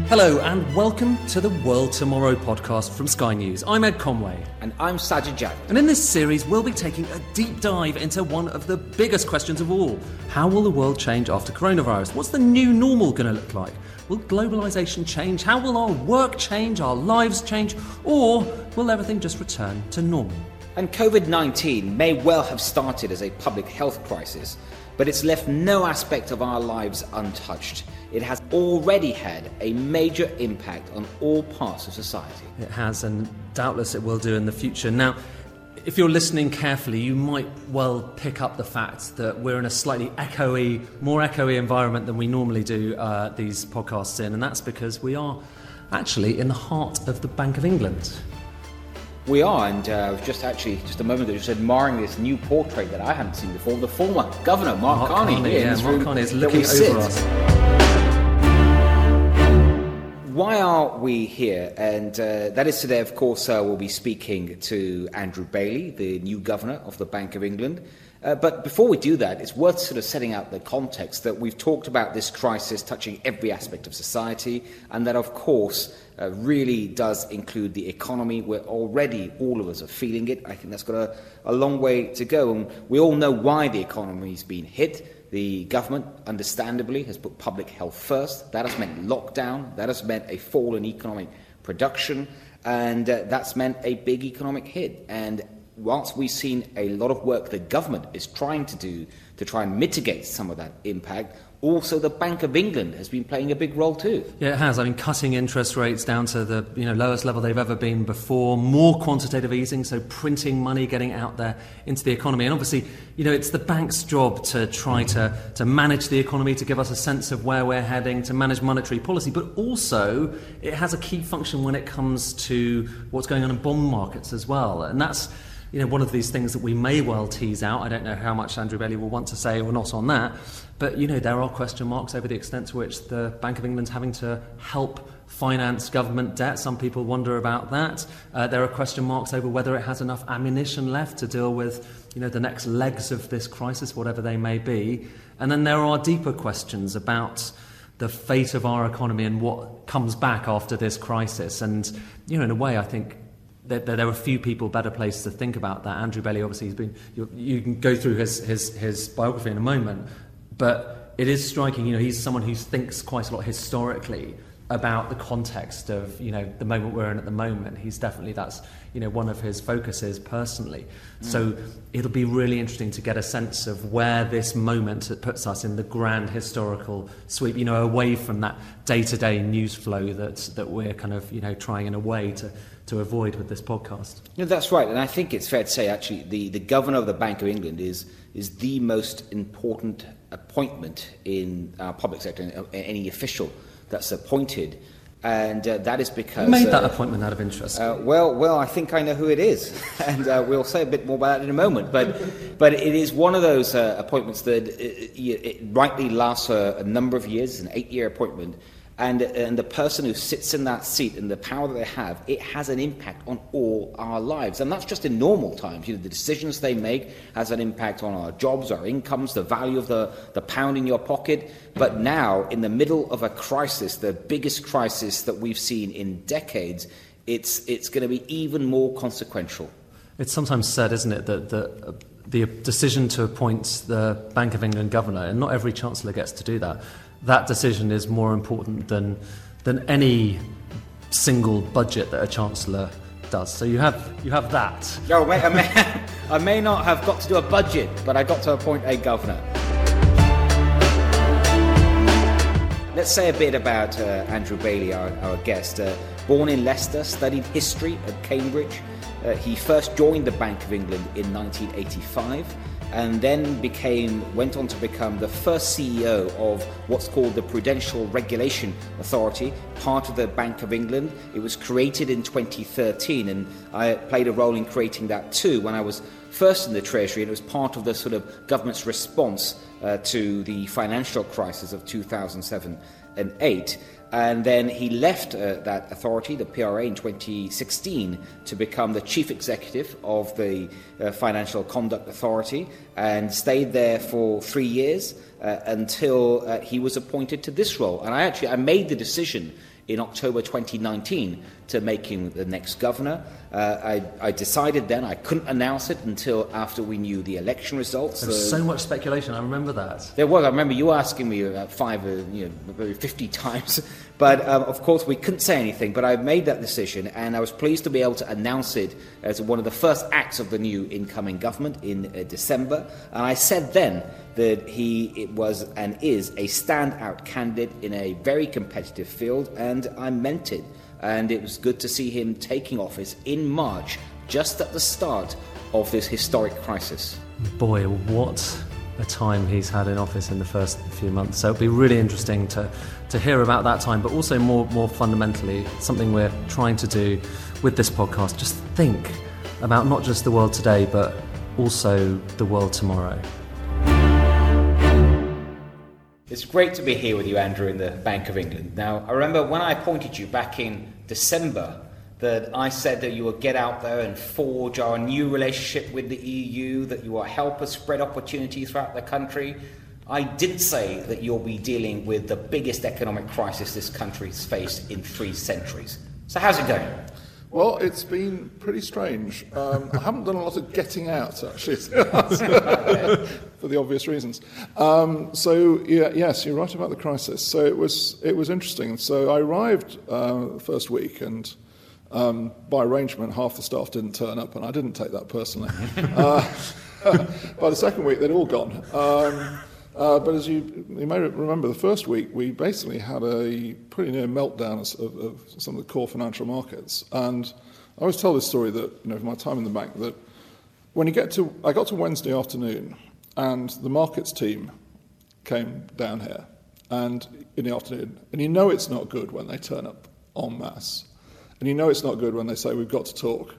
Hello and welcome to the World Tomorrow podcast from Sky News. I'm Ed Conway. And I'm Sajid Jack. And in this series, we'll be taking a deep dive into one of the biggest questions of all. How will the world change after coronavirus? What's the new normal going to look like? Will globalisation change? How will our work change? Our lives change? Or will everything just return to normal? And COVID-19 may well have started as a public health crisis, but it's left no aspect of our lives untouched. It has already had a major impact on all parts of society. It has, and doubtless it will do in the future. Now, if you're listening carefully, you might well pick up the fact that we're in a slightly more echoey environment than we normally do these podcasts in, and that's because we are actually in the heart of the Bank of England. We are, and just a moment ago, just admiring this new portrait that I hadn't seen before, the former governor, Mark Carney. Mark Carney is looking over us. Why are we here? And that is today, of course, we'll be speaking to Andrew Bailey, the new governor of the Bank of England. But before we do that, it's worth sort of setting out the context that we've talked about this crisis touching every aspect of society, and that, of course, really does include the economy, where already all of us are feeling it. I think that's got a long way to go, and we all know why the economy's been hit. The government, understandably, has put public health first. That has meant lockdown. That has meant a fall in economic production, and that's meant a big economic hit. And whilst we've seen a lot of work the government is trying to do to try and mitigate some of that impact, also the Bank of England has been playing a big role too. Yeah, it has. I mean, cutting interest rates down to the lowest level they've ever been before, more quantitative easing, so printing money, getting out there into the economy. And obviously, it's the bank's job to try to manage the economy, to give us a sense of where we're heading, to manage monetary policy, but also it has a key function when it comes to what's going on in bond markets as well. And that's one of these things that we may well tease out. I don't know how much Andrew Bailey will want to say or not on that, but there are question marks over the extent to which the Bank of England's having to help finance government debt. Some people wonder about that. There are question marks over whether it has enough ammunition left to deal with the next legs of this crisis, whatever they may be. And then there are deeper questions about the fate of our economy and what comes back after this crisis. And in a way, I think there are few people better placed to think about that. Andrew Bailey, obviously, you can go through his biography in a moment, but it is striking. He's someone who thinks quite a lot historically about the context of the moment we're in at the moment. That's one of his focuses personally. So it'll be really interesting to get a sense of where this moment puts us in the grand historical sweep, away from that day-to-day news flow that we're kind of trying in a way to avoid with this podcast. That's right, and I think it's fair to say actually the governor of the Bank of England is the most important appointment in our public sector, any official that's appointed, and that is because... Who made that appointment out of interest? Well, I think I know who it is, and we'll say a bit more about that in a moment, but it is one of those appointments that it rightly lasts a number of years. It's an 8-year appointment, and the person who sits in that seat and the power that they have, it has an impact on all our lives. And that's just in normal times. The decisions they make has an impact on our jobs, our incomes, the value of the pound in your pocket. But now, in the middle of a crisis, the biggest crisis that we've seen in decades, it's going to be even more consequential. It's sometimes said, isn't it, that the decision to appoint the Bank of England governor, and not every chancellor gets to do that, that decision is more important than any single budget that a chancellor does. So you have that. Oh, I may not have got to do a budget, but I got to appoint a governor. Let's say a bit about Andrew Bailey, our guest. Born in Leicester, studied history at Cambridge. He first joined the Bank of England in 1985. And then went on to become the first CEO of what's called the Prudential Regulation Authority, part of the Bank of England. It was created in 2013, and I played a role in creating that too when I was first in the Treasury, and it was part of the sort of government's response to the financial crisis of 2007 and 8. And then he left that authority, the PRA, in 2016 to become the chief executive of the Financial Conduct Authority, and stayed there for 3 years until he was appointed to this role. And I made the decision in October 2019 to make him the next governor. I decided then I couldn't announce it until after we knew the election results. There was so much speculation, I remember that. There was. I remember you asking me about 50 times. But of course we couldn't say anything, but I made that decision, and I was pleased to be able to announce it as one of the first acts of the new incoming government in December. And I said then that he was and is a standout candidate in a very competitive field, and I meant it. And it was good to see him taking office in March, just at the start of this historic crisis. Boy, what a time he's had in office in the first few months. So it'll be really interesting to hear about that time, but also more fundamentally, something we're trying to do with this podcast, just think about not just the world today, but also the world tomorrow. It's great to be here with you, Andrew, in the Bank of England. Now, I remember when I appointed you back in December that I said that you would get out there and forge our new relationship with the EU, that you will help us spread opportunity throughout the country. I did say that you'll be dealing with the biggest economic crisis this country's faced in 3 centuries. So how's it going? Well, it's been pretty strange. I haven't done a lot of getting out, actually, for the obvious reasons. Yes, you're right about the crisis. So it was interesting. So I arrived the first week, and by arrangement, half the staff didn't turn up, and I didn't take that personally. By the second week, they'd all gone. But as you may remember, the first week we basically had a pretty near meltdown of some of the core financial markets. And I always tell this story that, from my time in the bank, that when I got to Wednesday afternoon, and the markets team came down here, and in the afternoon, and it's not good when they turn up en masse, and it's not good when they say we've got to talk.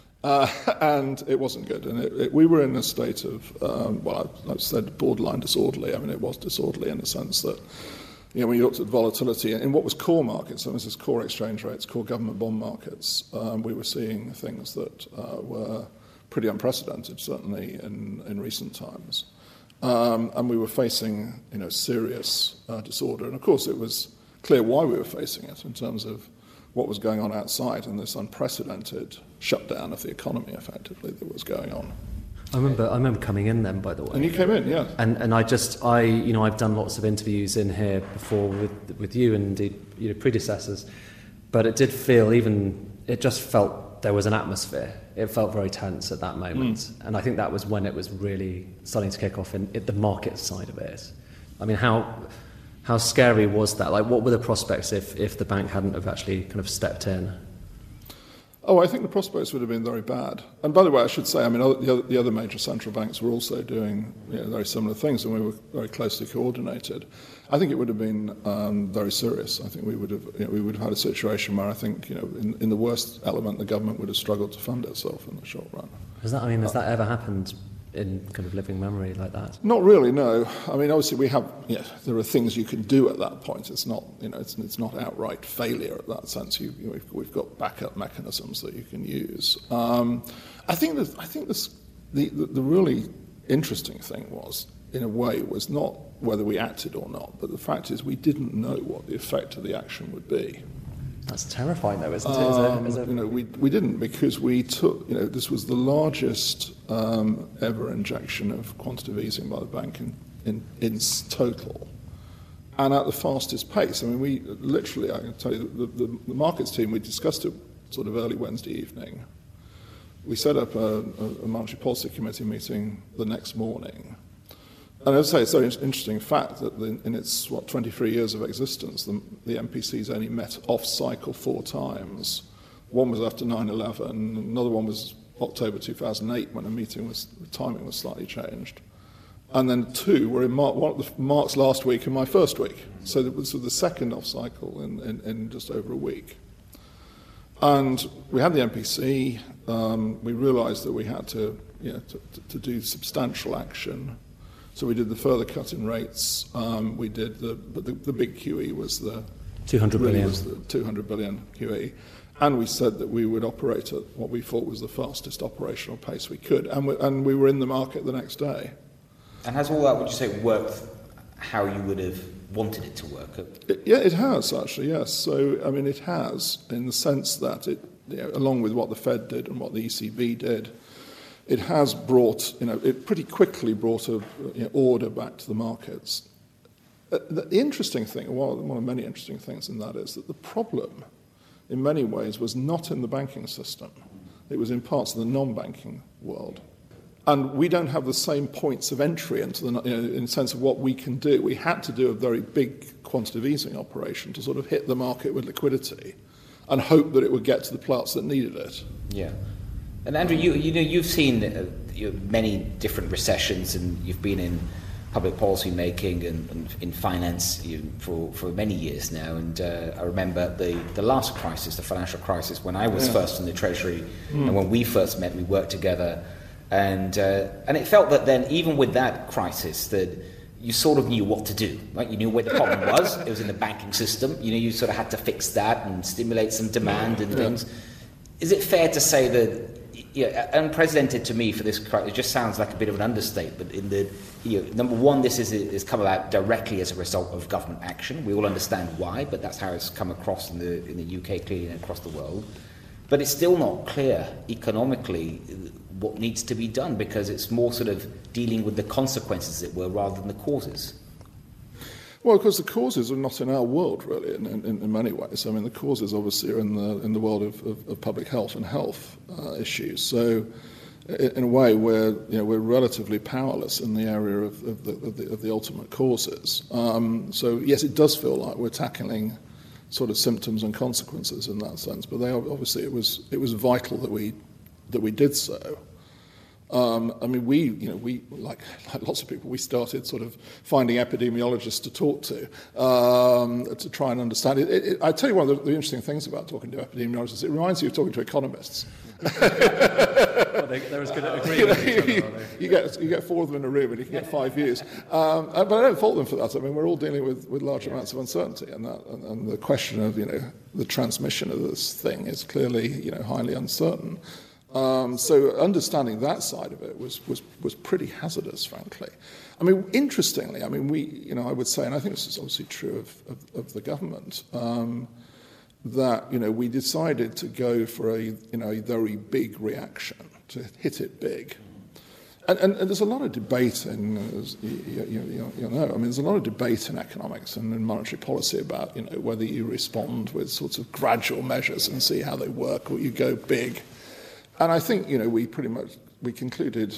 And it wasn't good. And we were in a state of, I've said borderline disorderly. I mean, it was disorderly in the sense that, when you looked at volatility in what was core markets, so this is core exchange rates, core government bond markets, we were seeing things that were pretty unprecedented, certainly in recent times. And we were facing, serious disorder. And of course, it was clear why we were facing it in terms of what was going on outside and this unprecedented shutdown of the economy, effectively, that was going on. I remember coming in then, by the way. And you came in, yeah. And I've done lots of interviews in here before with you and indeed predecessors, but it did feel it just felt there was an atmosphere. It felt very tense at that moment, and I think that was when it was really starting to kick off in the market side of it. I mean, how scary was that? Like, what were the prospects if the bank hadn't have actually kind of stepped in? Oh, I think the prospects would have been very bad. And by the way, I should say, the other major central banks were also doing very similar things, and we were very closely coordinated. I think it would have been very serious. I think we would have had a situation where I think in the worst element, the government would have struggled to fund itself in the short run. Has that ever happened in kind of living memory like that? Not really, no. I mean, obviously we have, there are things you can do at that point. It's not, it's not outright failure at that sense. We've got backup mechanisms that you can use. I think the really interesting thing was, in a way, was not whether we acted or not, but the fact is we didn't know what the effect of the action would be. That's terrifying, though, isn't it? We didn't, because we took, this was the largest ever injection of quantitative easing by the bank in total, and at the fastest pace. I mean, we literally, I can tell you, the markets team, we discussed it sort of early Wednesday evening. We set up a monetary policy committee meeting the next morning. And as I say, it's a very interesting fact that in its, 23 years of existence, the MPC's only met off-cycle 4 times. One was after 9/11, another one was October 2008, when the timing was slightly changed. And then 2 were in Mark's last week and my first week. So it was the second off-cycle in just over a week. And we had the MPC. We realised that we had to do substantial action. So we did the further cut in rates. We did the big QE was the 200 billion. Was the 200 billion QE, and we said that we would operate at what we thought was the fastest operational pace we could, and we were in the market the next day. And has all that, would you say, worked how you would have wanted it to work? Yeah, it has, actually, yes. So, I mean, it has, in the sense that it, along with what the Fed did and what the ECB did, it has brought, it pretty quickly brought order back to the markets. The interesting thing, one of many interesting things in that is that the problem, in many ways, was not in the banking system. It was in parts of the non-banking world. And we don't have the same points of entry into in the sense of what we can do. We had to do a very big quantitative easing operation to sort of hit the market with liquidity and hope that it would get to the parts that needed it. Yeah. And Andrew, you've seen many different recessions, and you've been in public policy making and in finance for many years now. And I remember the last crisis, the financial crisis, when I was first in the Treasury, and when we first met, we worked together. And it felt that then, even with that crisis, that you sort of knew what to do, right? You knew where the problem was. It was in the banking system. You sort of had to fix that and stimulate some demand and things. Is it fair to say that, unprecedented to me for this crisis, it just sounds like a bit of an understatement in that, number one, this is come about directly as a result of government action. We all understand why, but that's how it's come across in the UK clearly and across the world. But it's still not clear economically what needs to be done, because it's more sort of dealing with the consequences, as it were, rather than the causes. Well, because the causes are not in our world, really, in many ways. I mean, the causes obviously are in the world of public health and health issues. So, in a way, we're relatively powerless in the area of the ultimate causes. So, yes, it does feel like we're tackling sort of symptoms and consequences in that sense. But obviously, it was vital that we did so. I mean, we like lots of people, we started sort of finding epidemiologists to talk to try and understand it. I tell you, one of the interesting things about talking to epidemiologists, it reminds you of talking to economists. Well, they're as good at agreeing with each other, aren't they? You get four of them in a room and you can get 5 years. But I don't fault them for that. I mean, we're all dealing with large amounts of uncertainty, and the question of the transmission of this thing is clearly highly uncertain. So understanding that side of it was pretty hazardous, frankly. I mean, interestingly, I mean, I would say, and I think this is obviously true of the government, that we decided to go for a very big reaction, to hit it big. And there's a lot of debate in, I mean, there's a lot of debate in economics and in monetary policy about whether you respond with sorts of gradual measures and see how they work, or you go big. And I think, we concluded,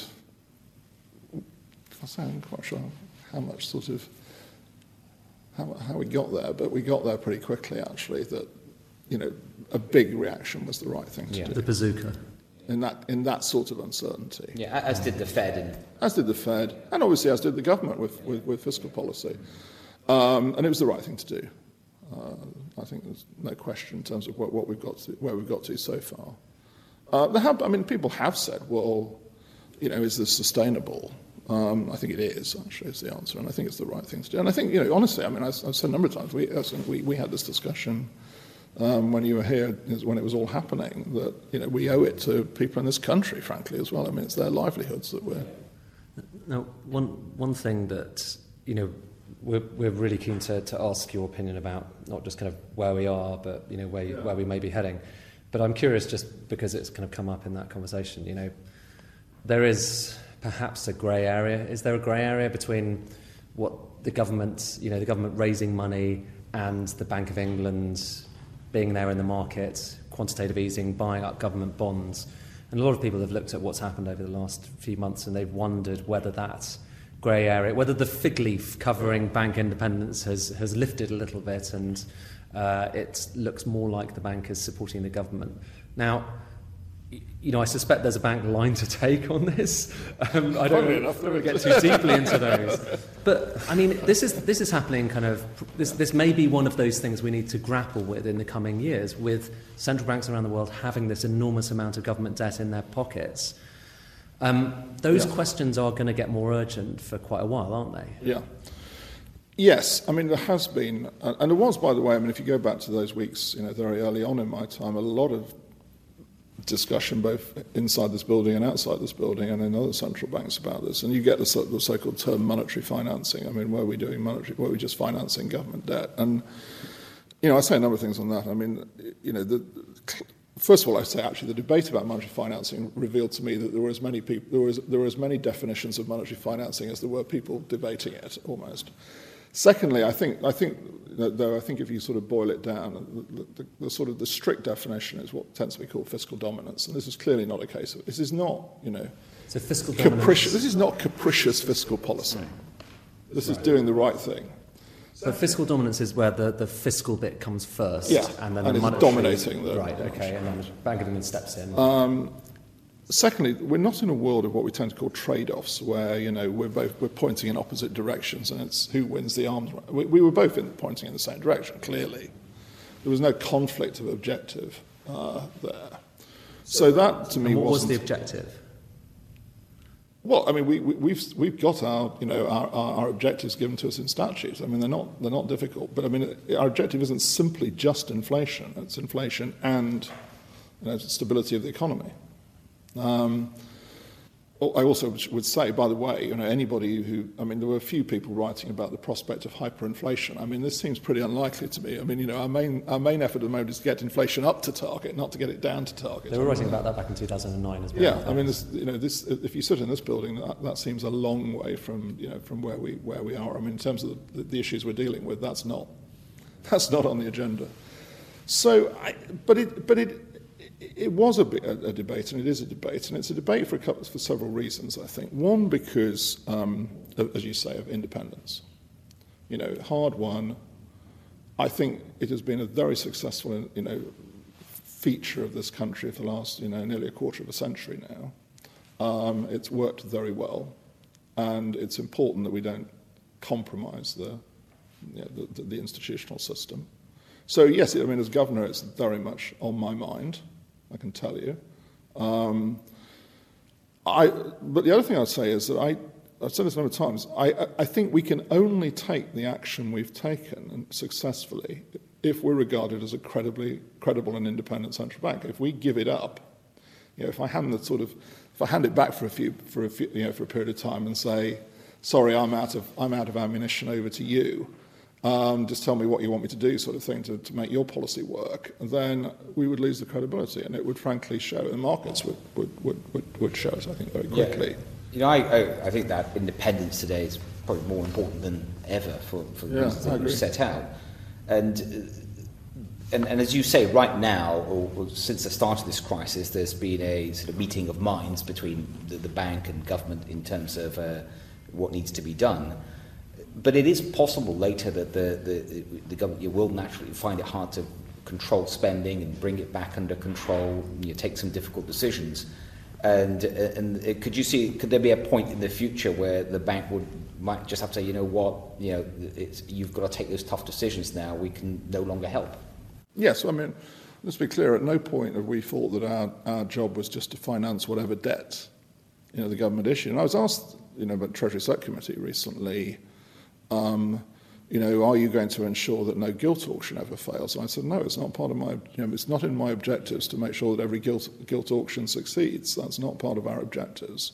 I'm quite sure how much sort of, how we got there, but we got there pretty quickly, actually, that, a big reaction was the right thing to do. The bazooka. In that sort of uncertainty. Yeah, as did the Fed. As did the Fed, and obviously as did the government with fiscal policy. And it was the right thing to do. I think there's no question in terms of what we've got to, where we've got to so far. People have said, well, is this sustainable? I think it is, actually, is the answer, and I think it's the right thing to do. And I think, honestly, I mean, I've said a number of times, we had this discussion when you were here, when it was all happening, that, we owe it to people in this country, frankly, as well. I mean, it's their livelihoods that we're... Now, one thing that, we're really keen to ask your opinion about, not just kind of where we are, but, where we may be heading. But I'm curious, just because it's kind of come up in that conversation, there is perhaps a grey area. Is there a grey area between what the government, the government raising money and the Bank of England being there in the market, quantitative easing, buying up government bonds? And a lot of people have looked at what's happened over the last few months, and they've wondered whether that grey area, whether the fig leaf covering bank independence has lifted a little bit, and it looks more like the bank is supporting the government. Now, I suspect there's a bank line to take on this. I don't want to get too deeply into those. But, I mean, this is happening this may be one of those things we need to grapple with in the coming years, with central banks around the world having this enormous amount of government debt in their pockets. Those questions are going to get more urgent for quite a while, aren't they? Yeah. Yes, I mean, there has been, and there was, by the way, I mean, if you go back to those weeks, very early on in my time, a lot of discussion both inside this building and outside this building and in other central banks about this. And you get the so-called term monetary financing. I mean, were we doing monetary, were we just financing government debt? And, I say a number of things on that. I mean, first of all, I say actually the debate about monetary financing revealed to me that there were as many people, there were as many definitions of monetary financing as there were people debating it, almost. Secondly, I think if you sort of boil it down, the sort of the strict definition is what tends to be called fiscal dominance, and this is clearly not a case of. This is not, So fiscal capricious. This is not capricious fiscal policy. This is doing the right thing. So fiscal dominance is where the fiscal bit comes first, and then the it's monetary dominating the right. Okay, and then the Bank of England steps in. Secondly, we're not in a world of what we tend to call trade-offs, where we're pointing in opposite directions, and it's who wins the arms race. We were both pointing in the same direction. Clearly, there was no conflict of objective there. So that, to me, what was the objective? Well, I mean, we've got our objectives given to us in statutes. I mean, they're not difficult, but I mean, our objective isn't simply just inflation. It's inflation and stability of the economy. I also would say, by the way, anybody there were a few people writing about the prospect of hyperinflation. I mean, this seems pretty unlikely to me. I mean, our main effort at the moment is to get inflation up to target, not to get it down to target. They were writing about that back in 2009 as well. Yeah, I mean, if you sit in this building, that seems a long way from where we are. I mean, in terms of the issues we're dealing with, that's not on the agenda. So, it was a debate, and it is a debate, and it's a debate for several reasons, I think. One, because, as you say, of independence. Hard won. I think it has been a very successful, feature of this country for the last, nearly a quarter of a century now. It's worked very well, and it's important that we don't compromise the institutional system. So yes, as governor, it's very much on my mind, I can tell you. But the other thing I'd say is that I've said this a number of times, I think we can only take the action we've taken and successfully if we're regarded as a credible and independent central bank. If we give it up, if I hand it back for a period of time and say, sorry, I'm out of ammunition, over to you. Just tell me what you want me to do, sort of thing, to make your policy work, then we would lose the credibility, and it would frankly show, and markets would show it, I think, very quickly. Yeah. I think that independence today is probably more important than ever for the reasons that you set out. And as you say, right now, or since the start of this crisis, there's been a sort of meeting of minds between the bank and government in terms of what needs to be done. But it is possible later that the government will naturally find it hard to control spending and bring it back under control. Take some difficult decisions, and could there be a point in the future where the bank might just have to say, you've got to take those tough decisions now. We can no longer help. Yes, I mean, let's be clear. At no point have we thought that our job was just to finance whatever debt the government issued. And I was asked by the Treasury Subcommittee recently. Are you going to ensure that no gilt auction ever fails? And I said, no, it's not part of my, it's not in my objectives to make sure that every gilt auction succeeds. That's not part of our objectives.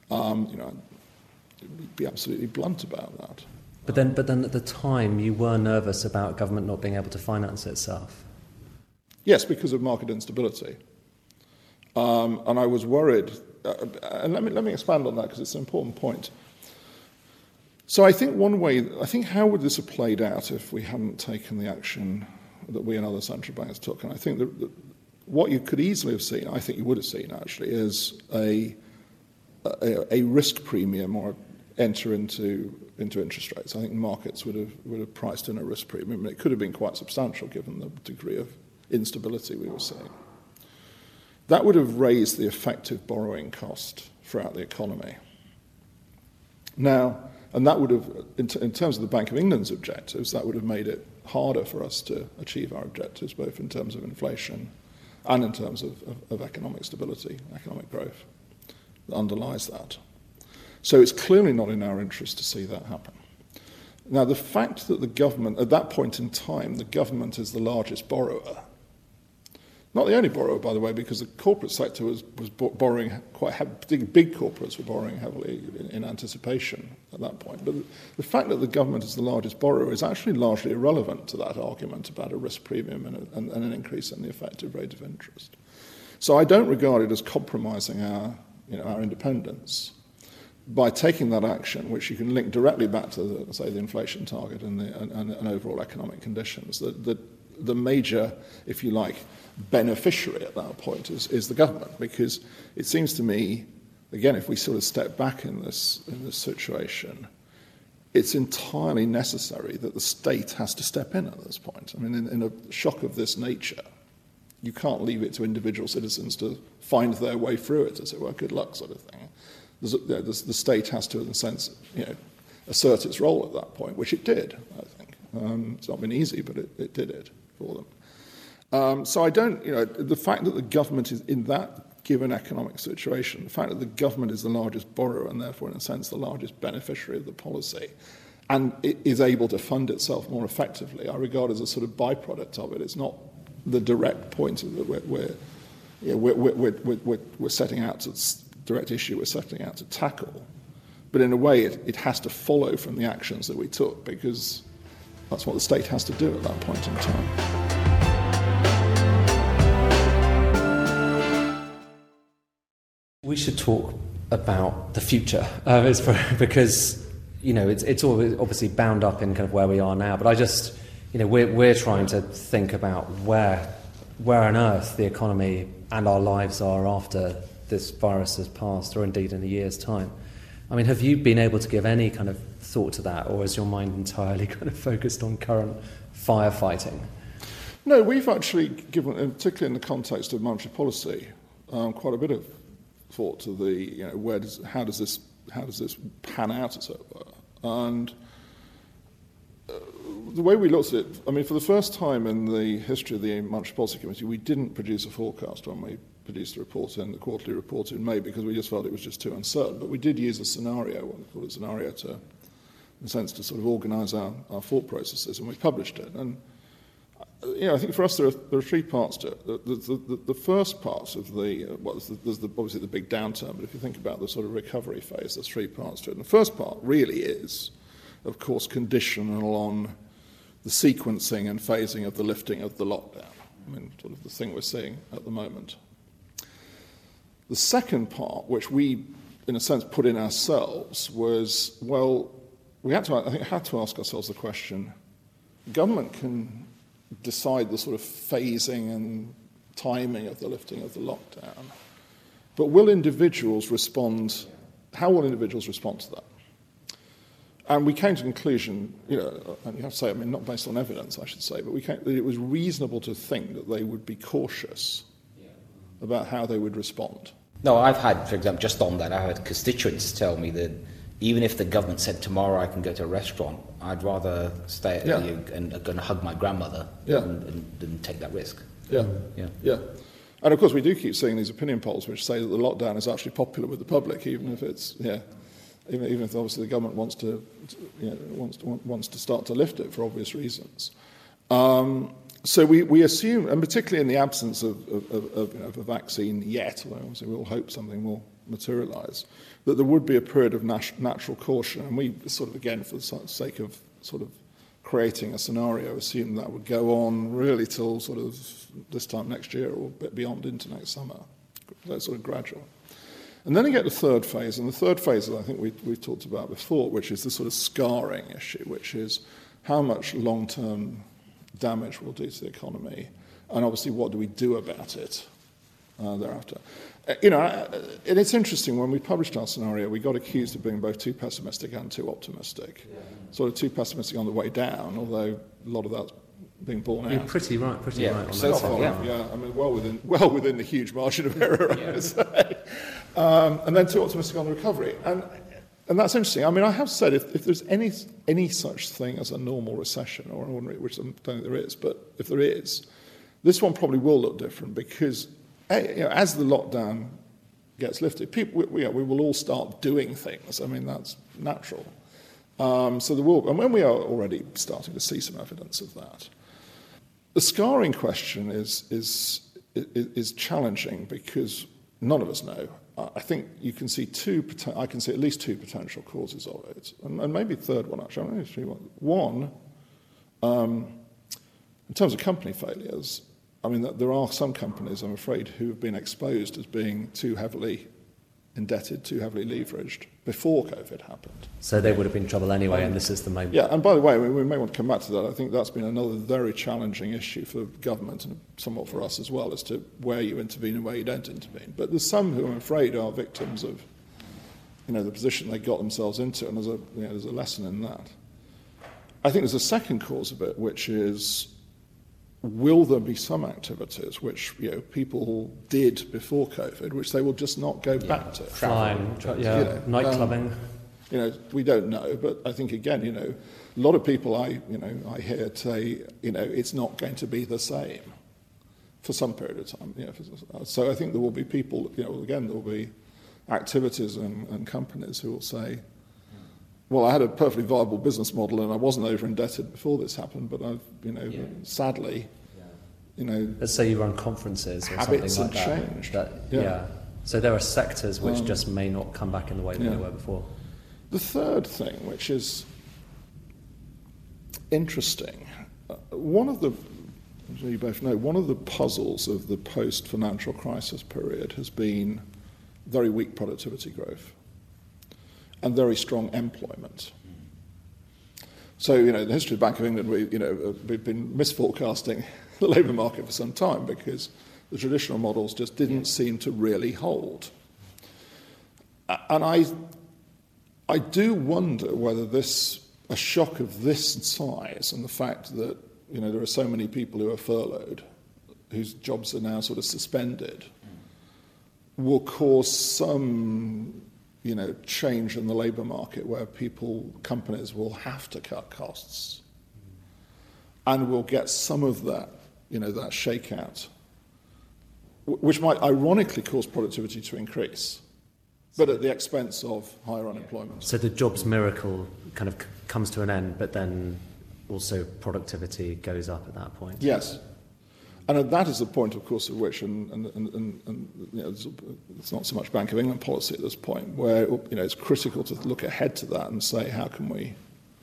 Be absolutely blunt about that. But then at the time, you were nervous about government not being able to finance itself. Yes, because of market instability. And I was worried. And let me expand on that because it's an important point. So I think how would this have played out if we hadn't taken the action that we and other central banks took? And I think that what you could easily have seen, I think you would have seen actually, is a risk premium or enter into interest rates. I think markets would have priced in a risk premium. It could have been quite substantial given the degree of instability we were seeing. That would have raised the effective borrowing cost throughout the economy. Now, and that would have, in terms of the Bank of England's objectives, that would have made it harder for us to achieve our objectives, both in terms of inflation and in terms of economic stability, economic growth that underlies that. So it's clearly not in our interest to see that happen. Now, the fact that the government, at that point in time, the government is the largest borrower, Not the only borrower, by the way, because the corporate sector was borrowing big corporates were borrowing heavily in anticipation at that point. But the fact that the government is the largest borrower is actually largely irrelevant to that argument about a risk premium and an increase in the effective rate of interest. So I don't regard it as compromising our independence by taking that action, which you can link directly back to, the inflation target and overall economic conditions. The major, if you like, beneficiary at that point is the government, because it seems to me, again, if we sort of step back in this situation, it's entirely necessary that the state has to step in at this point. I mean, in a shock of this nature, you can't leave it to individual citizens to find their way through it, as it were, good luck sort of thing. The state has to, in a sense, assert its role at that point, which it did, I think. It's not been easy, but it did it for them. So I don't, the fact that the government is in that given economic situation, the fact that the government is the largest borrower and therefore, in a sense, the largest beneficiary of the policy, and it is able to fund itself more effectively, I regard as a sort of byproduct of it. It's not the direct point that we're setting out to direct issue we're setting out to tackle. But in a way, it has to follow from the actions that we took, because that's what the state has to do at that point in time. We should talk about the future, because it's always obviously bound up in kind of where we are now. But I just, we're trying to think about where on earth the economy and our lives are after this virus has passed, or indeed in a year's time. I mean, have you been able to give any kind of thought to that, or is your mind entirely kind of focused on current firefighting? No, we've actually given, particularly in the context of monetary policy, quite a bit of thought to the how does this pan out, as it were. And the way we looked at it, I mean, for the first time in the history of the Monetary Policy Committee, we didn't produce a forecast when we produced the quarterly report in May, because we just felt it was just too uncertain. But we did use a scenario, what we call a scenario, in a sense, to sort of organise our thought processes, and we published it. And I think for us there are three parts to it. The first part of there's obviously the big downturn, but if you think about the sort of recovery phase, there's three parts to it. And the first part really is, of course, conditional on the sequencing and phasing of the lifting of the lockdown. I mean, sort of the thing we're seeing at the moment. The second part, which we, in a sense, put in ourselves, was, well, we had to ask ourselves the question, government can decide the sort of phasing and timing of the lifting of the lockdown, but will individuals respond, how will individuals respond to that? And we came to the conclusion, and you have to say, I mean, not based on evidence, I should say, but that it was reasonable to think that they would be cautious about how they would respond. No, I've had, for example, just on that, I've had constituents tell me that even if the government said tomorrow I can go to a restaurant, I'd rather stay at and going to hug my grandmother than take that risk. Yeah. And of course, we do keep seeing these opinion polls which say that the lockdown is actually popular with the public, even if it's even if obviously the government wants to start to lift it for obvious reasons. So we assume, and particularly in the absence of a vaccine yet, although obviously we all hope something will materialise, that there would be a period of natural caution. And we sort of, again, for the sake of sort of creating a scenario, assume that would go on really till sort of this time next year or a bit beyond into next summer. That's sort of gradual. And then you get the third phase, and the third phase that I think we've talked about before, which is the sort of scarring issue, which is how much long-term damage will do to the economy, and obviously what do we do about it thereafter. And it's interesting, when we published our scenario, we got accused of being both too pessimistic and too optimistic. Sort of too pessimistic on the way down, although a lot of that's being borne out. You're pretty right on that. So side. I mean, well within the huge margin of error, I would say. And then too optimistic on the recovery. And that's interesting. I mean, I have said if there's any such thing as a normal recession or an ordinary, which I don't think there is, but if there is, this one probably will look different because, as the lockdown gets lifted, we will all start doing things. I mean, that's natural. So there will, and when we are already starting to see some evidence of that, the scarring question is is challenging because none of us know. I think you can see I can see at least two potential causes of it, and maybe a third one actually. I'm going to see one. In terms of company failures, I mean, there are some companies, I'm afraid, who have been exposed as being too heavily indebted, too heavily leveraged before COVID happened. So they would have been in trouble anyway, and this is the moment. Yeah, and by the way, we may want to come back to that. I think that's been another very challenging issue for government and somewhat for us as well, as to where you intervene and where you don't intervene. But there's some who I'm afraid are victims of, the position they got themselves into, and there's a lesson in that. I think there's a second cause of it, which is, will there be some activities which people did before COVID, which they will just not go back to? Flying, night clubbing. We don't know, but I think again, a lot of people I hear say, it's not going to be the same for some period of time. So I think there will be people, again, there will be activities and companies who will say, well, I had a perfectly viable business model and I wasn't over-indebted before this happened, but I've, sadly, Let's say you run conferences or habits something like have changed. So there are sectors which just may not come back in the way that they were before. The third thing, which is interesting, as you both know, one of the puzzles of the post-financial crisis period has been very weak productivity growth and very strong employment. So, in the history of the Bank of England, we've been misforecasting the labour market for some time because the traditional models just didn't seem to really hold. And I do wonder whether a shock of this size and the fact that, there are so many people who are furloughed, whose jobs are now sort of suspended, will cause some change in the labour market where companies will have to cut costs, and we'll get some of that, that shakeout, which might ironically cause productivity to increase, but at the expense of higher unemployment. So the jobs miracle kind of comes to an end, but then also productivity goes up at that point. Yes. And that is the point, of course, at which, and it's not so much Bank of England policy at this point, where it's critical to look ahead to that and say, how can we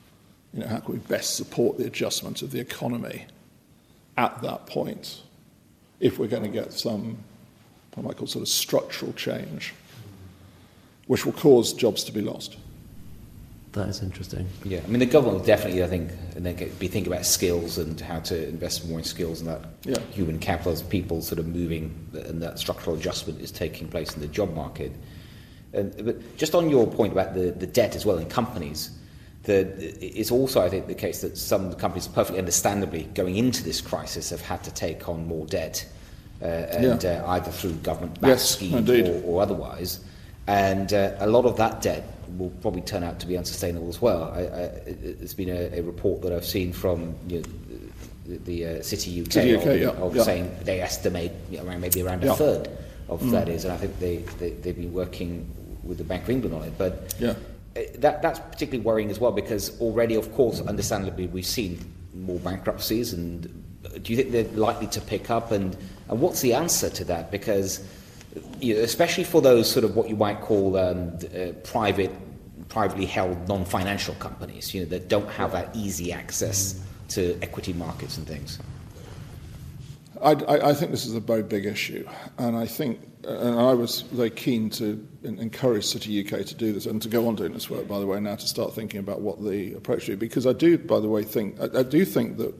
best support the adjustment of the economy at that point, if we're going to get some, what I might call sort of structural change, which will cause jobs to be lost. That is interesting. Yeah, I mean, the government will definitely, I think, and then be thinking about skills and how to invest more in skills and that human capital as people sort of moving, and that structural adjustment is taking place in the job market. But just on your point about the debt as well in companies, it's also, I think, the case that some companies, perfectly understandably, going into this crisis, have had to take on more debt, either through government-backed schemes or otherwise. And a lot of that debt will probably turn out to be unsustainable as well. There's been a report that I've seen from the City UK, saying they estimate around a third of that is, and I think they've been working with the Bank of England on it. But that's particularly worrying as well, because already, of course, understandably, we've seen more bankruptcies. And do you think they're likely to pick up? And what's the answer to that? Because especially for those sort of what you might call privately held non-financial companies, that don't have that easy access to equity markets and things. I think this is a very big issue, and I think, and I was very keen to encourage City UK to do this and to go on doing this work, by the way, now to start thinking about what the approach should be, because I do, by the way, think that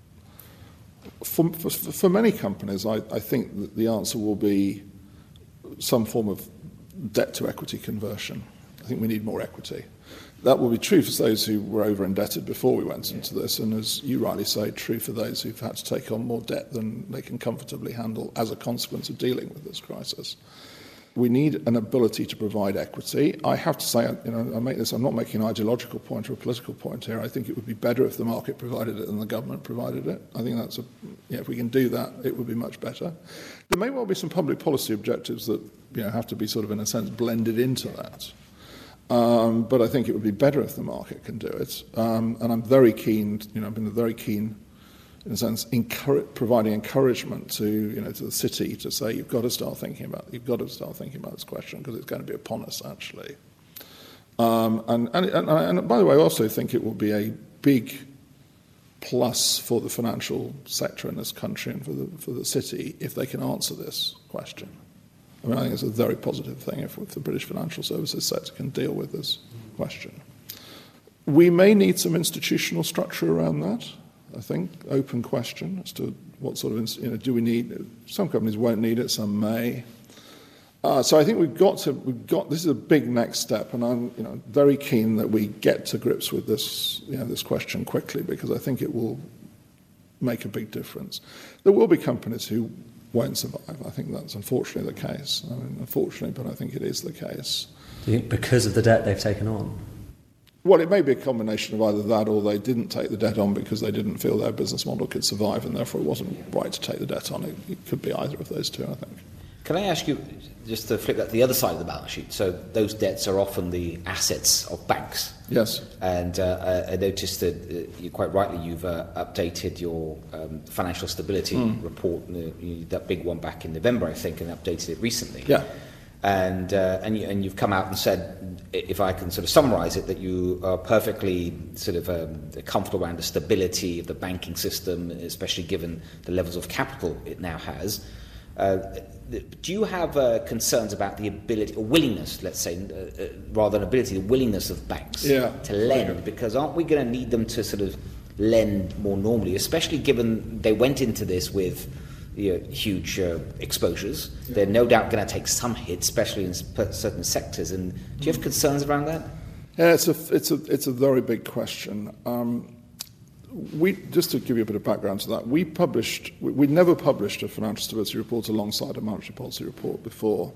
for many companies, I think that the answer will be some form of debt to equity conversion. I think we need more equity. That will be true for those who were over-indebted before we went into this, and as you rightly say, true for those who've had to take on more debt than they can comfortably handle as a consequence of dealing with this crisis. We need an ability to provide equity. I have to say, I'm not making an ideological point or a political point here. I think it would be better if the market provided it than the government provided it. I think that's if we can do that, it would be much better. There may well be some public policy objectives that have to be sort of, in a sense, blended into that. But I think it would be better if the market can do it. And I'm very keen, I've been very keen in a sense, providing encouragement to the city to say you've got to start thinking about this question because it's going to be upon us actually. And by the way, I also think it will be a big plus for the financial sector in this country and for the city if they can answer this question. I mean, I think it's a very positive thing if the British financial services sector can deal with this question. We may need some institutional structure around that. I think open question as to what sort of do we need. Some companies won't need it, some may. So I think we've got. This is a big next step, and I'm very keen that we get to grips with this this question quickly because I think it will make a big difference. There will be companies who won't survive. I think that's unfortunately the case. I mean, unfortunately, but I think it is the case. Do you think because of the debt they've taken on? Well, it may be a combination of either that or they didn't take the debt on because they didn't feel their business model could survive and therefore it wasn't right to take the debt on. It could be either of those two, I think. Can I ask you, just to flip that to the other side of the balance sheet, so those debts are often the assets of banks. Yes. And I noticed that you quite rightly you've updated your financial stability report, that big one back in November, I think, and updated it recently. Yeah. And you've come out and said, if I can sort of summarise it, that you are perfectly sort of comfortable around the stability of the banking system, especially given the levels of capital it now has. Do you have concerns about the ability or willingness, let's say, rather than ability, the willingness of banks to lend? Because aren't we going to need them to sort of lend more normally, especially given they went into this with huge exposures? Yeah. They're no doubt going to take some hits, especially in certain sectors. And do you have concerns around that? Yeah, it's a very big question. Just to give you a bit of background to that, we never published a financial stability report alongside a monetary policy report before.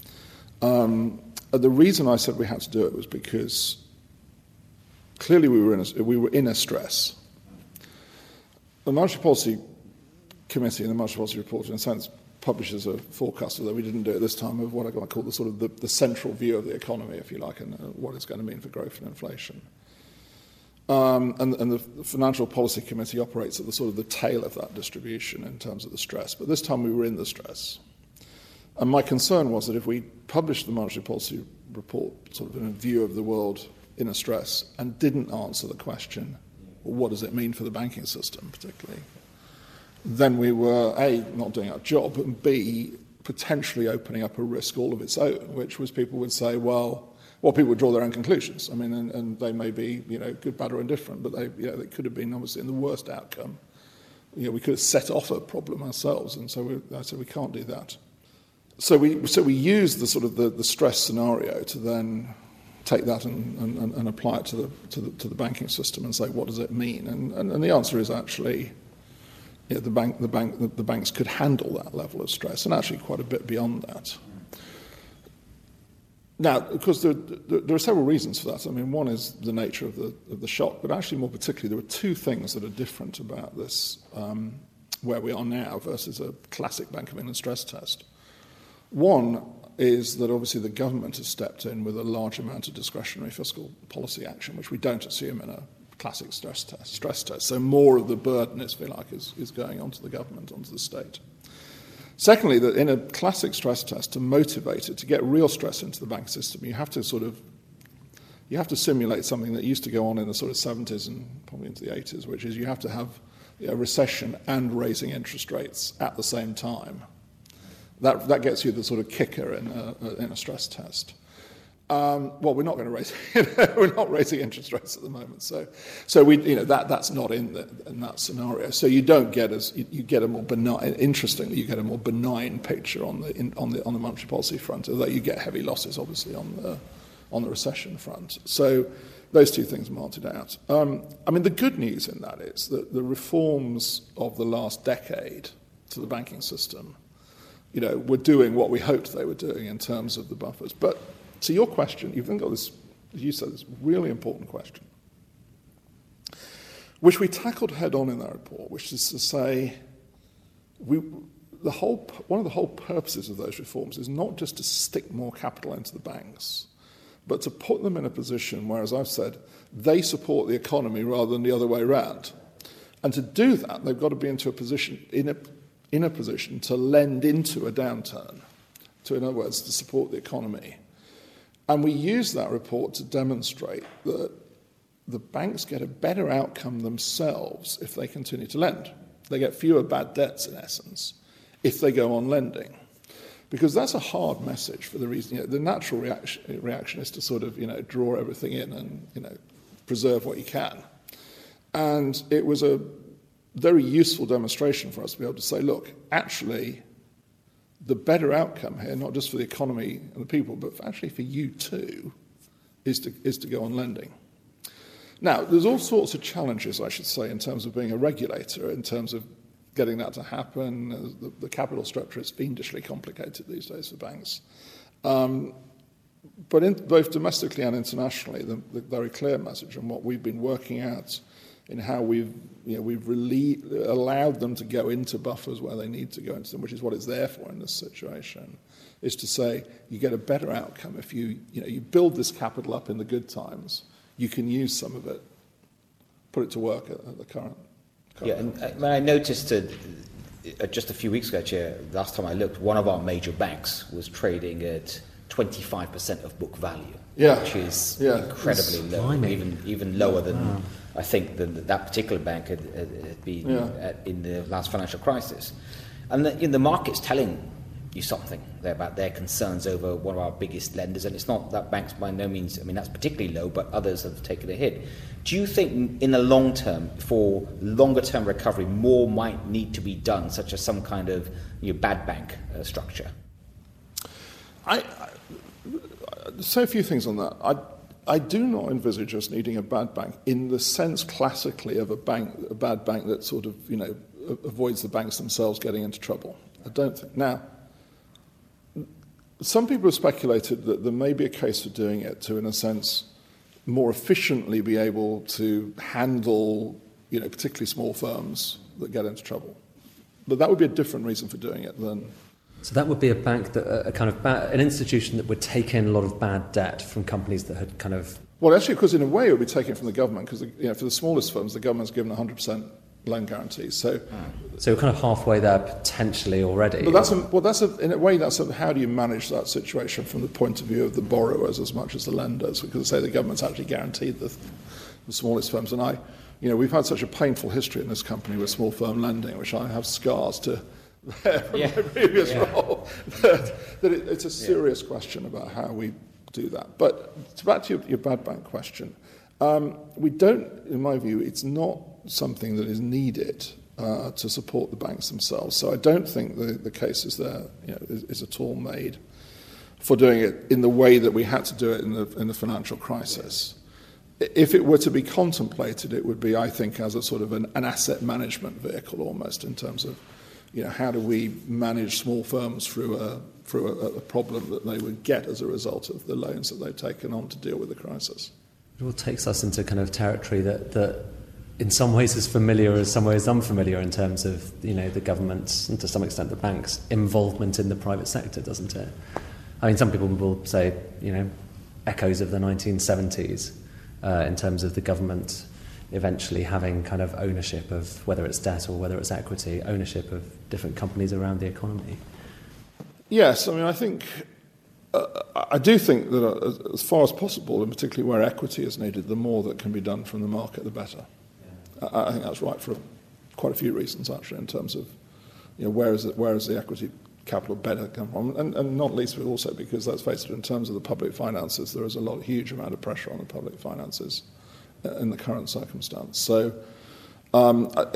The reason I said we had to do it was because clearly we were in a stress. The monetary policy committee and the monetary policy report, in a sense, publishes a forecast, although we didn't do it this time, of what I call the sort of the central view of the economy, if you like, and what it's going to mean for growth and inflation. And the Financial Policy Committee operates at the sort of the tail of that distribution in terms of the stress. But this time we were in the stress. And my concern was that if we published the monetary policy report sort of in a view of the world in a stress and didn't answer the question, well, what does it mean for the banking system particularly, then we were, A, not doing our job, and B, potentially opening up a risk all of its own, which was people would say, well, people would draw their own conclusions. I mean, and they may be, good, bad, or indifferent, but they could have been obviously in the worst outcome. We could have set off a problem ourselves, and so I said we can't do that. So we used the sort of the stress scenario to then take that and apply it to the banking system and say what does it mean? And the answer is actually, the banks could handle that level of stress, and actually quite a bit beyond that. Now, of course, there are several reasons for that. I mean, one is the nature of the shock, but actually more particularly there were two things that are different about this, where we are now versus a classic Bank of England stress test. One is that obviously the government has stepped in with a large amount of discretionary fiscal policy action, which we don't assume in a classic stress test. So more of the burden, if you like, is going onto the government, onto the state. Secondly, that in a classic stress test, to motivate it, to get real stress into the bank system, you have to simulate something that used to go on in the sort of 70s and probably into the 80s, which is you have to have a recession and raising interest rates at the same time. That gets you the sort of kicker in a stress test. Well, we're not going to raise. We're not raising interest rates at the moment, so we that's not in that scenario. So you don't get you get a more benign. Interestingly, you get a more benign picture on the monetary policy front, although you get heavy losses obviously on the recession front. So those two things marked out. I mean, the good news in that is that the reforms of the last decade to the banking system, were doing what we hoped they were doing in terms of the buffers, but. To your question, you've then got this, as you said, this really important question, which we tackled head on in that report, which is to say, one of the whole purposes of those reforms is not just to stick more capital into the banks, but to put them in a position where, as I've said, they support the economy rather than the other way around. And to do that, they've got to be into a position, in a position to lend into a downturn, in other words, to support the economy. And we use that report to demonstrate that the banks get a better outcome themselves if they continue to lend. They get fewer bad debts, in essence, if they go on lending. Because that's a hard message for the reason, the natural reaction is to sort of, draw everything in and, preserve what you can. And it was a very useful demonstration for us to be able to say, look, actually, the better outcome here, not just for the economy and the people, but actually for you too, is to go on lending. Now, there's all sorts of challenges, I should say, in terms of being a regulator, in terms of getting that to happen. The capital structure is fiendishly complicated these days for banks. But both domestically and internationally, the very clear message and what we've been working out in how we've allowed them to go into buffers where they need to go into them, which is what it's there for in this situation, is to say you get a better outcome if you build this capital up in the good times. You can use some of it, put it to work at the current. Yeah, and when I noticed just a few weeks ago, Chair, last time I looked, one of our major banks was trading at 25% of book value, which is incredibly low, even lower than I think that particular bank had been in the last financial crisis. And the market's telling you something there about their concerns over one of our biggest lenders, and it's not that banks by no means, that's particularly low, but others have taken a hit. Do you think in the long term, for longer term recovery, more might need to be done, such as some kind of bad bank structure? I say a few things on that. I do not envisage us needing a bad bank in the sense classically of a bad bank that sort of, avoids the banks themselves getting into trouble. I don't think. Now, some people have speculated that there may be a case for doing it to, in a sense, more efficiently be able to handle, particularly small firms that get into trouble. But that would be a different reason for doing it than... So that would be a bank, an institution that would take in a lot of bad debt from companies that had kind of... Well, actually, because in a way it would be taken from the government, because for the smallest firms, the government's given 100% loan guarantees. So you're kind of halfway there potentially already. But in a way, how do you manage that situation from the point of view of the borrowers as much as the lenders? Because say the government's actually guaranteed the smallest firms, and we've had such a painful history in this company with small firm lending, which I have scars to bear from my previous role. That it's a serious question about how we do that. But back to your bad bank question, we don't, in my view, it's not something that is needed to support the banks themselves. So I don't think the case is there, is at all made for doing it in the way that we had to do it in the financial crisis. If it were to be contemplated, it would be, I think, as a sort of an asset management vehicle almost, in terms of, how do we manage small firms through a problem that they would get as a result of the loans that they've taken on to deal with the crisis. It all takes us into kind of territory that in some ways is familiar, in some ways unfamiliar, in terms of the government's and to some extent the bank's involvement in the private sector, doesn't it? Some people will say echoes of the 1970s in terms of the government eventually having kind of ownership of whether it's debt or whether it's equity, ownership of different companies around the economy. Yes, I think. I do think that as far as possible, and particularly where equity is needed, the more that can be done from the market, the better. I think that's right for quite a few reasons, actually, in terms of where is the equity capital better come from, and not least also because, let's face it, in terms of the public finances, there is a huge amount of pressure on the public finances in the current circumstance. So, I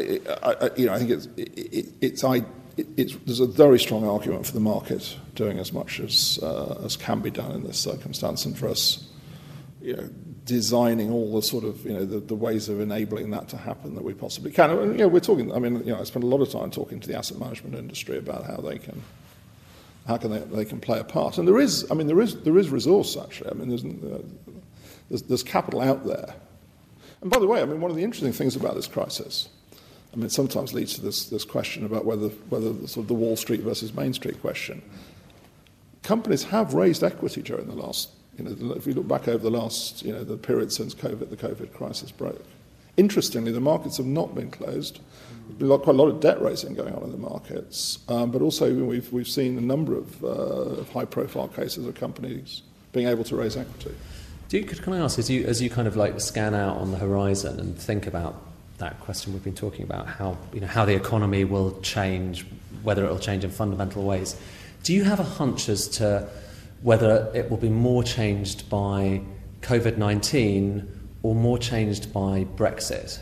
think there's a very strong argument for the market doing as much as can be done in this circumstance, and for us, designing all the sort of the ways of enabling that to happen that we possibly can. And, we're talking. I spent a lot of time talking to the asset management industry about how they can play a part. And there is resource actually. There's capital out there. And by the way, one of the interesting things about this crisis, it sometimes leads to this question about whether the sort of the Wall Street versus Main Street question. Companies have raised equity during the last, if you look back over the last, the period since the COVID crisis broke, interestingly, the markets have not been closed. There's been quite a lot of debt raising going on in the markets, but also we've seen a number of high-profile cases of companies being able to raise equity. Can I ask, as you kind of like scan out on the horizon and think about that question we've been talking about, how the economy will change, whether it will change in fundamental ways, do you have a hunch as to whether it will be more changed by COVID-19 or more changed by Brexit?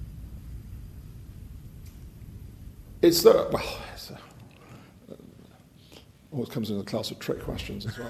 Always comes in the class of trick questions as well.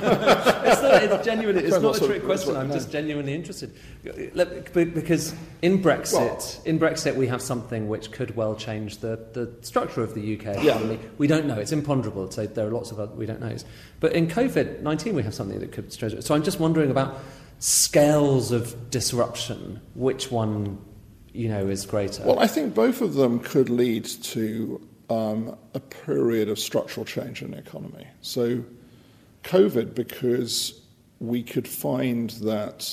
It's not a trick question. I'm just genuinely interested. Because in Brexit we have something which could well change the structure of the UK economy. Yeah. We don't know. It's imponderable. So there are lots of other we don't know. But in COVID-19 we have something that could change it. So I'm just wondering about scales of disruption. Which one, is greater? Well, I think both of them could lead to a period of structural change in the economy. So COVID, because we could find that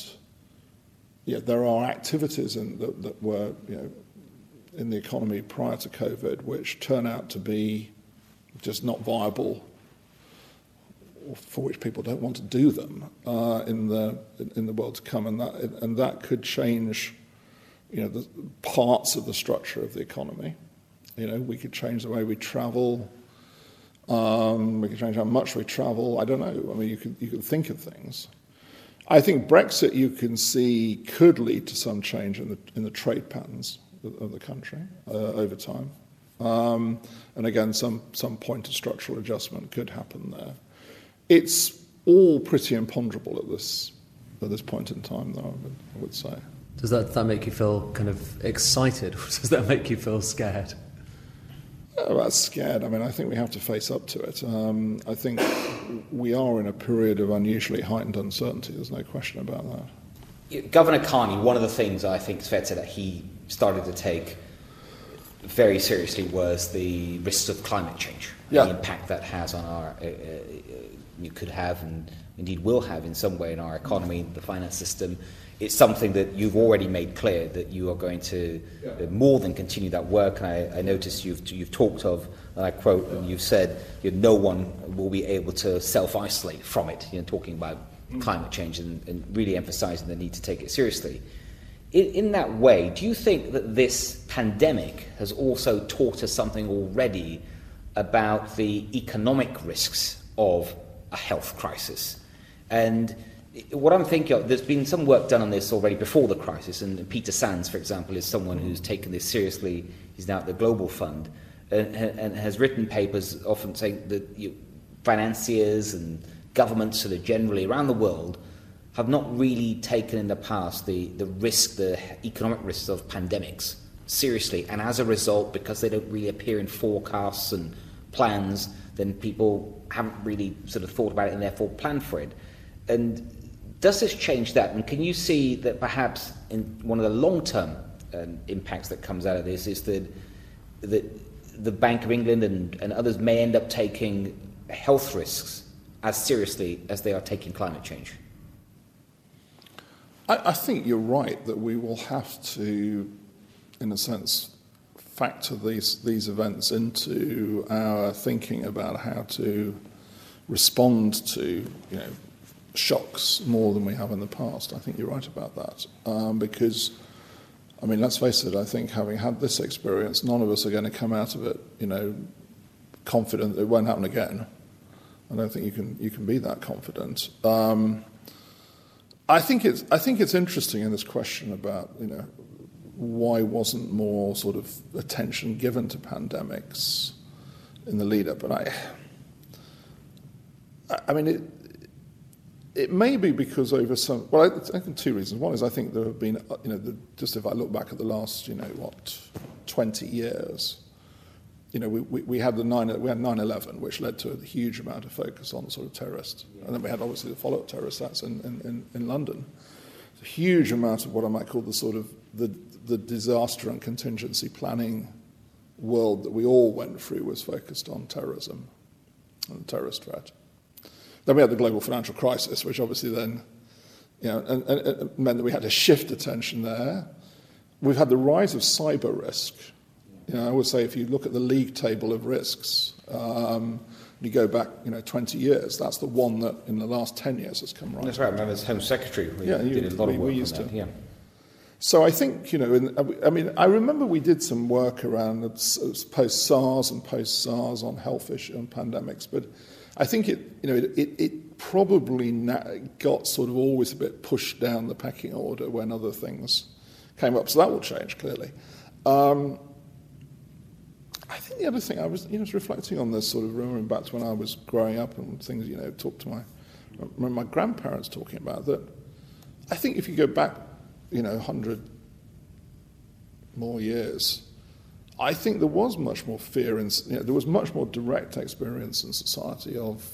there are activities that were in the economy prior to COVID which turn out to be just not viable, or for which people don't want to do them in the world to come, and that could change the parts of the structure of the economy. We could change the way we travel. We could change how much we travel. I don't know. I mean, you could think of things. I think Brexit, you can see, could lead to some change in the trade patterns of the country over time. And again, some point of structural adjustment could happen there. It's all pretty imponderable at this point in time, though, I would say. Does that make you feel kind of excited, or does that make you feel scared? Oh, that's scared. I mean, I think we have to face up to it. I think we are in a period of unusually heightened uncertainty. There's no question about that. Governor Carney, one of the things I think it's fair to say that he started to take very seriously was the risks of climate change, the impact that has on our, you could have and indeed will have in some way in our economy, the finance system. It's something that you've already made clear that you are going to more than continue that work. And I noticed you've talked of, and I quote, and you've said no one will be able to self-isolate from it, talking about climate change and really emphasising the need to take it seriously. In that way, do you think that this pandemic has also taught us something already about the economic risks of a health crisis? And what I'm thinking of, there's been some work done on this already before the crisis, and Peter Sands, for example, is someone who's taken this seriously. He's now at the Global Fund and has written papers often saying that financiers and governments sort of generally around the world have not really taken in the past the economic risks of pandemics seriously, and as a result, because they don't really appear in forecasts and plans, then people haven't really sort of thought about it and therefore planned for it. And does this change that? And can you see that perhaps in one of the long-term impacts that comes out of this is that the Bank of England and others may end up taking health risks as seriously as they are taking climate change? I think you're right that we will have to, in a sense, factor these events into our thinking about how to respond to shocks more than we have in the past. I think you're right about that. Because, I mean, let's face it, I think having had this experience, none of us are going to come out of it, confident that it won't happen again. I don't think you can be that confident. I think it's interesting in this question about, why wasn't more sort of attention given to pandemics in the lead up? And I mean, it may be because over some... Well, I think two reasons. One is I think there have been, just if I look back at the last, 20 years, we had 9/11, which led to a huge amount of focus on sort of terrorists. And then we had obviously the follow-up terrorist attacks in London. A huge amount of what I might call the sort of the disaster and contingency planning world that we all went through was focused on terrorism and the terrorist threat. Then we had the global financial crisis, which obviously then, and meant that we had to shift attention there. we've had the rise of cyber risk. I always say if you look at the league table of risks, you go back 20 years, that's the one that in the last 10 years has come right. That's right. I remember as Home Secretary, we did a lot of work on that. Yeah. So I think, I remember we did some work around post-SARS and post-SARS on health issues and pandemics, but I think it probably got sort of always a bit pushed down the pecking order when other things came up. So that will change, clearly. I think the other thing, I was reflecting on this, sort of remembering back to when I was growing up and things, talked to my grandparents talking about that. I think if you go back 100 more years, I think there was much more fear and there was much more direct experience in society of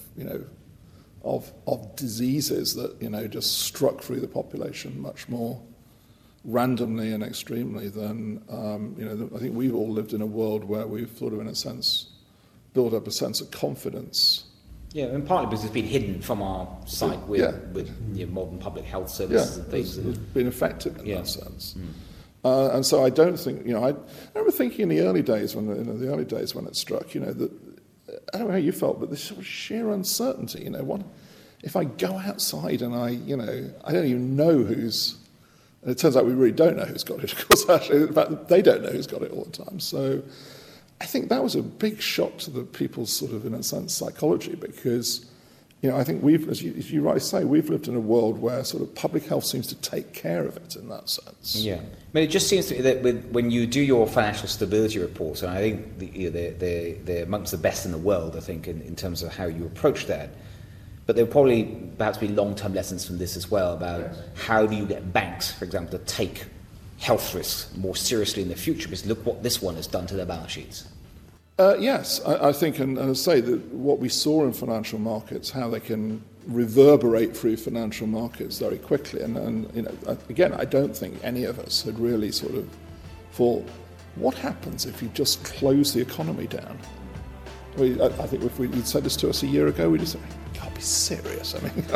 diseases that just struck through the population much more randomly and extremely than I think we've all lived in a world where we've sort of in a sense built up a sense of confidence. Yeah, and partly because it's been hidden from our sight with modern public health services and things. It's been effective in that sense. And so I don't think, I remember thinking in the early days when it struck, that I don't know how you felt, but this sort of sheer uncertainty, what if I go outside and I don't even know who's, and it turns out we really don't know who's got it, of course, actually. In fact, they don't know who's got it all the time. So I think that was a big shock to the people's sort of, in a sense, psychology, because, I think as you rightly say, we've lived in a world where sort of public health seems to take care of it in that sense. Yeah. I mean, it just seems to me that when you do your financial stability reports, and I think they're amongst the best in the world, I think, in terms of how you approach that, but there'll probably perhaps be long-term lessons from this as well about how do you get banks, for example, to take health risks more seriously in the future, because look what this one has done to their balance sheets. Yes, I think, and I say that what we saw in financial markets, how they can reverberate through financial markets very quickly, and again, I don't think any of us had really sort of thought, what happens if you just close the economy down? I think if you'd said this to us a year ago, we'd just say, you can't be serious. I mean.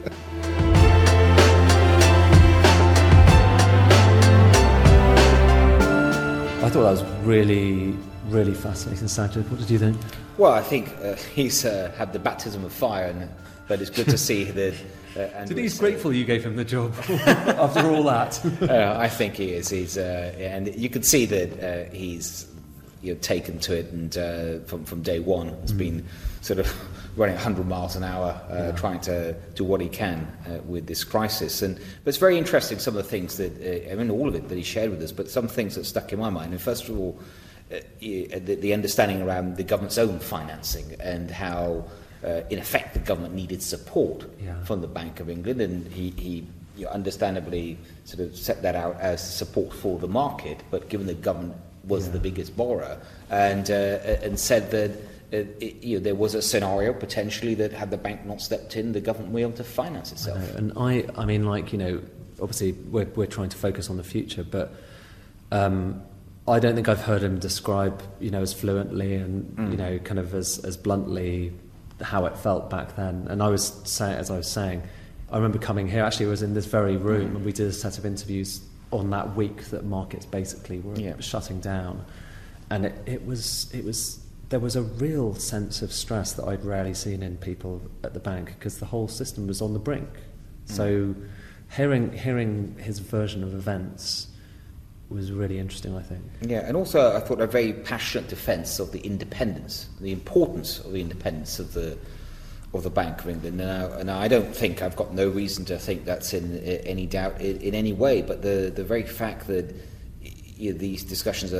I thought that was really, really fascinating, Sajid. What did you think? Well, I think he's had the baptism of fire, but it's good to see that. Did he's grateful you gave him the job after all that? I think he is. And you can see that he's taken to it, and from day one, has been sort of running 100 miles an hour, trying to do what he can with this crisis. But it's very interesting, some of the things that, all of it that he shared with us, but some things that stuck in my mind. And first of all, the understanding around the government's own financing and how, in effect, the government needed support from the Bank of England, and he understandably sort of set that out as support for the market, but given the government was the biggest borrower, and said that there was a scenario potentially that had the bank not stepped in, the government would be able to finance itself. And I mean, obviously we're trying to focus on the future, but I don't think I've heard him describe, as fluently and kind of as bluntly how it felt back then. And I was saying, I remember coming here. Actually, I was in this very room, and we did a set of interviews on that week that markets basically were shutting down, and it was there was a real sense of stress that I'd rarely seen in people at the bank, because the whole system was on the brink. So hearing his version of events was really interesting, I think. Yeah, and also I thought a very passionate defence of the independence, the importance of the independence of the Bank of England. Now, I don't think, I've got no reason to think that's in any doubt in any way, but the very fact that these discussions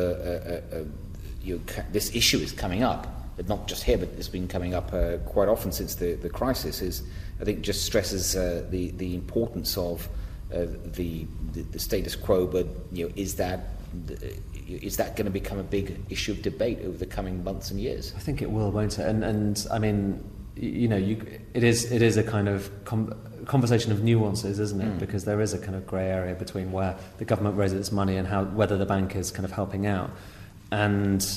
this issue is coming up, but not just here, but it's been coming up quite often since the crisis, is, I think, just stresses the importance of the status quo. But is that going to become a big issue of debate over the coming months and years? I think it will, won't it? And I mean, it is a kind of conversation of nuances, isn't it? Because there is a kind of grey area between where the government raises its money and whether the bank is kind of helping out. And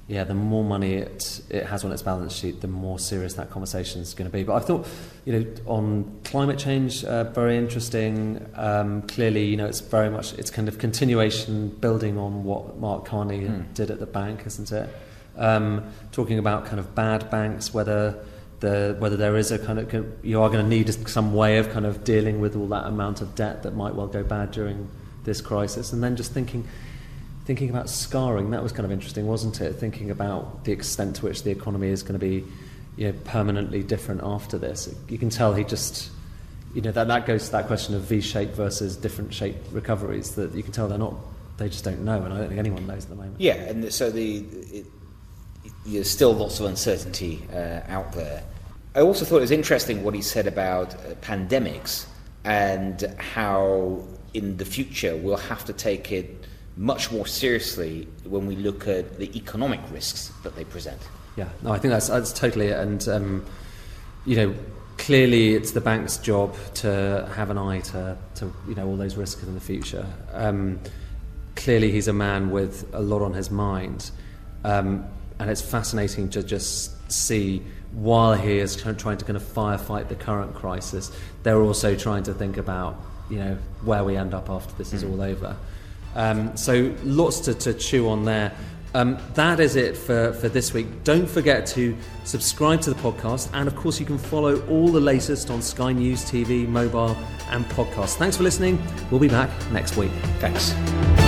the more money it has on its balance sheet, the more serious that conversation is going to be. But I thought, on climate change, very interesting. Clearly, it's very much, it's kind of continuation, building on what Mark Carney did at the bank, isn't it? Talking about kind of bad banks, whether there is a kind of, you are going to need some way of kind of dealing with all that amount of debt that might well go bad during this crisis, and then just thinking about scarring. That was kind of interesting, wasn't it? Thinking about the extent to which the economy is going to be, permanently different after this. You can tell he just, that goes to that question of V-shape versus different shape recoveries. That you can tell they just don't know, and I don't think anyone knows at the moment. Yeah, and so there's still lots of uncertainty out there. I also thought it was interesting what he said about pandemics and how in the future we'll have to take it much more seriously when we look at the economic risks that they present. Yeah, no, I think that's totally it. And clearly it's the bank's job to have an eye to all those risks in the future. Clearly he's a man with a lot on his mind, and it's fascinating to just see, while he is trying to kind of firefight the current crisis, they're also trying to think about where we end up after this is all over. So lots to chew on there. That is it for this week. Don't forget to subscribe to the podcast, and of course you can follow all the latest on Sky News TV, mobile and podcast. Thanks for listening. We'll be back next week. Thanks.